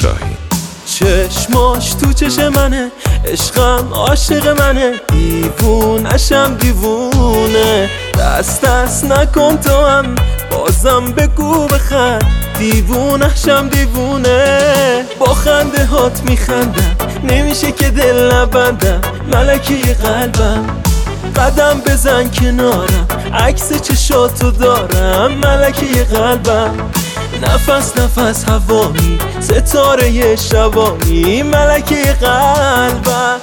شاهین. چشماش تو چش منه، عشقم عاشق منه، دیوونشم دیوونه. دست نکن تو هم، بازم بگو بخند، دیوونشم دیوونه. با خنده هات میخندم، نمیشه که دل نبندم، ملکی قلبم. قدم بزن کنارم، عکس چشاتو دارم، ملکی قلبم. نفس نفس هوامی، ستاره شوامی، ملکی قلبم.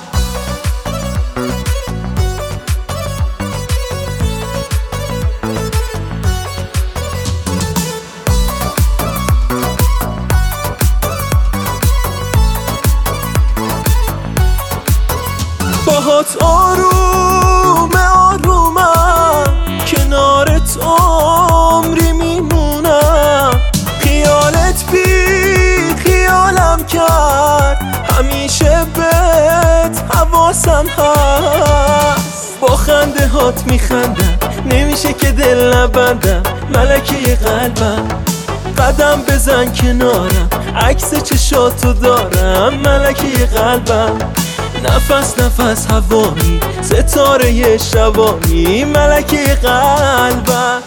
باهات آروم آرومم، کنارت عمری میمونم. خیالت بی خیالم کرد، همیشه بهت حواسم هست. با خنده هات میخندم، نمیشه که دل نبندم، ملکی قلبم. قدم بزن کنارم، عکس چشاتو دارم، ملکی قلبم. نفس نفس هوامی، ستاره شوامی، ملکی قلبم.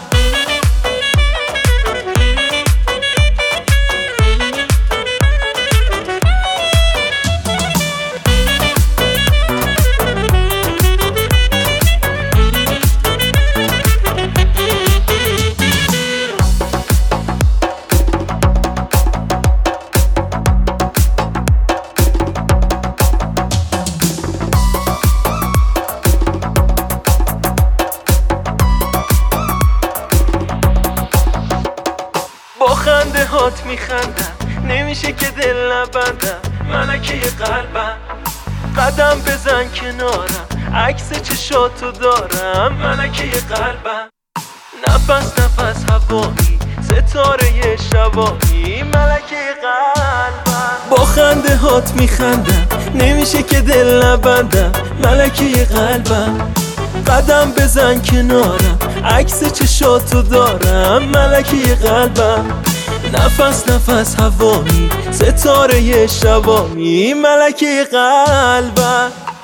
با خنده هات میخندم، نمیشه که دل نبندم، ملکی قلبم. قدم بزن کنارم، عکس چشاتو دارم، ملکی قلبم. نفس نفس هوامی، ستاره شوامی، ملکی قلبم. با خنده هات میخندم، نمیشه که دل نبندم، ملکی قلبم. قدم بزن کنارم، عکس چشاتو دارم، ملکی قلبم. نفس نفس هوامی، ستاره شوامی، ملکی قلبم.